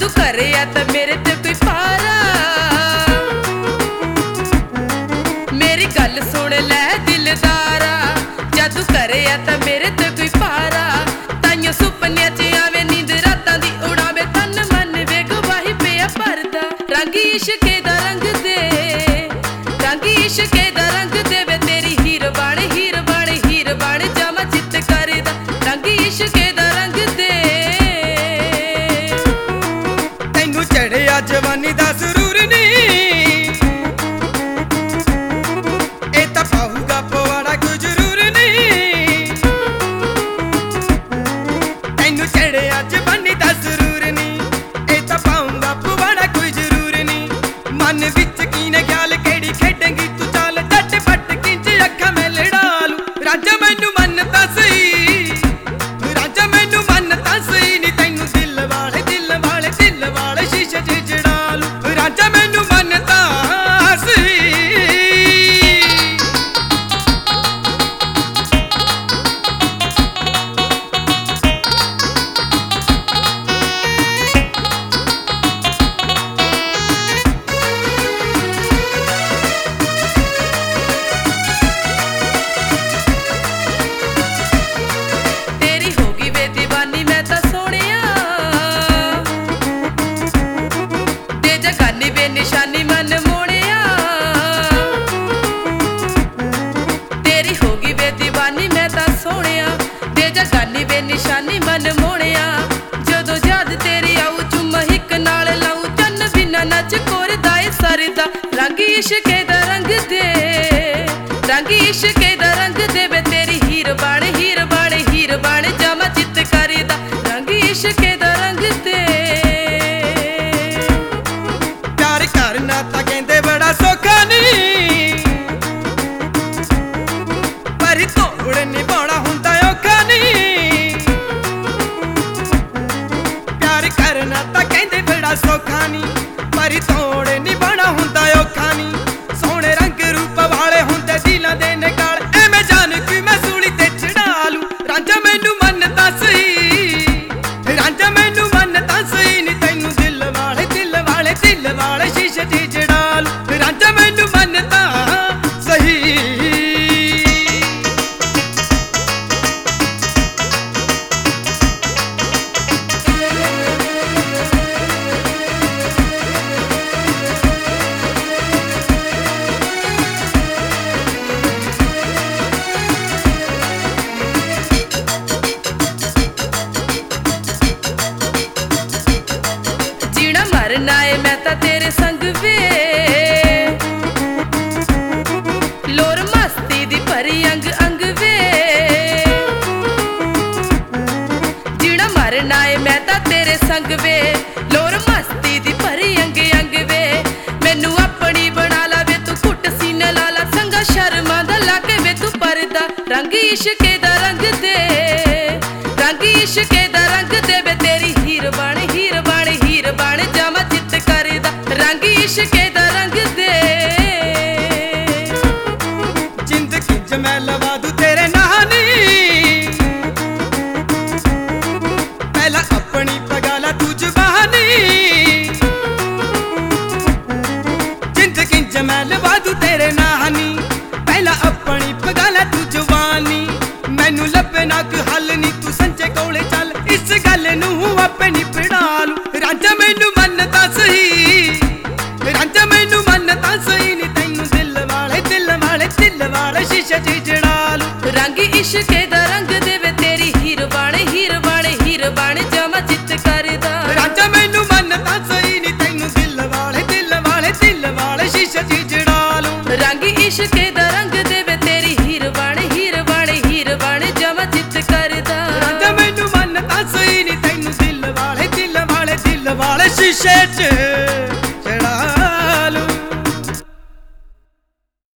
घरे आ तां मेरे ते कोई पारा। मेरी गल सुन लै दिलदारा, जदू घरे आ तां मेरे ते कोई पारा। ताइयों सुपने च आवे नींद रातां दी उड़ावे, तन मन वे गवाही पिया भरदा। रंग इश्के दा रंग दे, रंग इश्के दा रंग दे वे तेरी हीर बण हीर बण हीर बण जावां चित करदा। रंग इश्के दा रंग दे, तैनू चढ़िया जवानी दा सुरूर नी, ए तां पाऊगा पवाड़ा कोई जरूर नी। तैनू चढ़िया जवानी दा सुरूर नी, ए तां पाऊगा पवाड़ा कोई जरूर नी। मन विच कीने ख्याल केड़ी खेडेंगी तू चाल, झट पट किंज अखां मैं लड़ा लूं। राजा मैनू मन तां सही, राजा मैनू मन तां सही नी, तैनू दिल वाले दिल वाले दिल वाले शीशे च जड़ा लूं। राजा मैनू मन तां सही। तेरी होगी वे दीवानी मैं तां सोहणिया, दे जगानी वे निशानी मन मोहणिया। तेरी होगी वे दीवानी मैं तां सोहणिया, दे जगानी वे निशानी मन मोहणिया। जदों याद तेरी आऊ चुम्मा हिक नाल लाऊं, चन्न बिना नच कोरदा ए सरदा। रंग इश्के दा रंग दे, रंग इश्के दा रंग दे वे तेरी हीर बण हीर बण हीर बण जावां चित करदा। रंग इश्के दा रंग दे, प्यार करना तां कहंदे बड़ा सौखा नी, पर तोड़ निभाउणा हुंदा औखा नी। प्यार करना तां कहंदे बड़ा सौखा नी, पर तोड़ निभाउणा हुंदा औखा नी। सोहणे रंग रूप वाले हुंदे दिलां दे नगाल, एवें जान की मैं सूली ते चढ़ा लूं। रांझा मैनू मन तां सही, रांझा मैनू मन तां सही नी, तैनू दिल वाले दिल वाले दिल वाले शीशे च जड़ा लूं। रांझा मैनू मन तां सही। जीना मरना ए मैं तां तेरे संग वे, लोर मस्ती दी भरी अंग अंग वे। जीना मरना ए मैं तां तेरे संग वे, लोर मस्ती दी भरी अंग अंग वे। मैनू अपनी बना ला वे तू घुट सीने ला ला, संगा शर्मा दा लागे वे तू परदा। रंग इश्के दा रंग दे, रंग इश्के दा रंग दे वे तेरी हीर बण हीर बण हीर बण जावां चित करदा। रंग इश्के दा रंग दे, जिंदगी च मैं लवा दूं तेरे नानी, पहला अपनी पगाला तू जवानी। जिंदगी च मैं लवा दूं तेरे नानी, पहला अपनी पगाला तू जवानी। मैनू लभे ना कोई हल नी, तू संजे कोले चल, इस गल नूं आपे निपटा लूं। रांझा मैनू मन तां सही, रांझा मैनू मन तां सही नी, तैनू दिल वाले दिल वाले दिल वाले शीशे च जड़ा लूं। रंग इश्के दा रंग दे वे तेरी हीर बण हीर बण हीर बण जावां चित करदा। रांझा मैनू मन तां सही नी, तैनू दिल वाले दिल वाले दिल वाले शीशे च जड़ा लूं। रंग इश्के दा रंग दे वे तेरी हीर बण हीर बण हीर बण जावां चित करदा। रांझा मैनू मन तां सही नी, तैनू दिल वाले दिल वाले दिल वाले शीशे च